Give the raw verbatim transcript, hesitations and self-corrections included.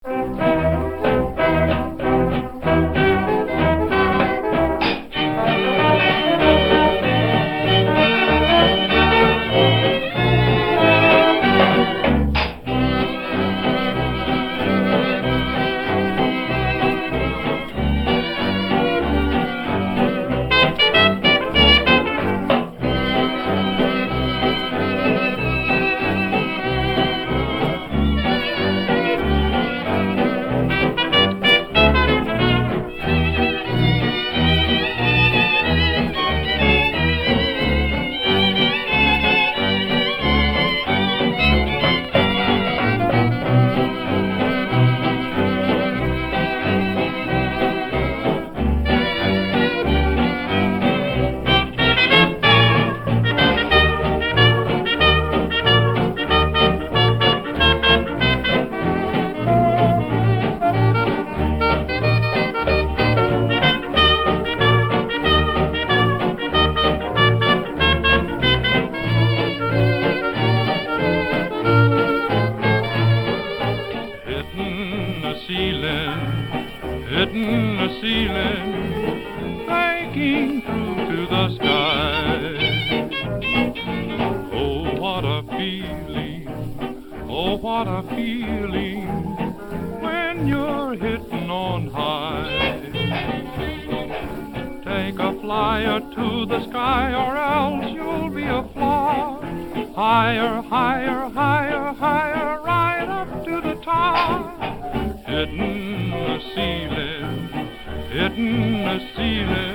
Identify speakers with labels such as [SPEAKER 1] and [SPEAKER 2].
[SPEAKER 1] Hitting the ceiling, breaking through to the sky. Oh, what a feeling, oh, what a feeling when you're hitting on high. Take a flyer to the sky or else you'll be a fly. Higher, higher, higher, higher, right up to the top. Hitting the ceiling, hitting the ceiling.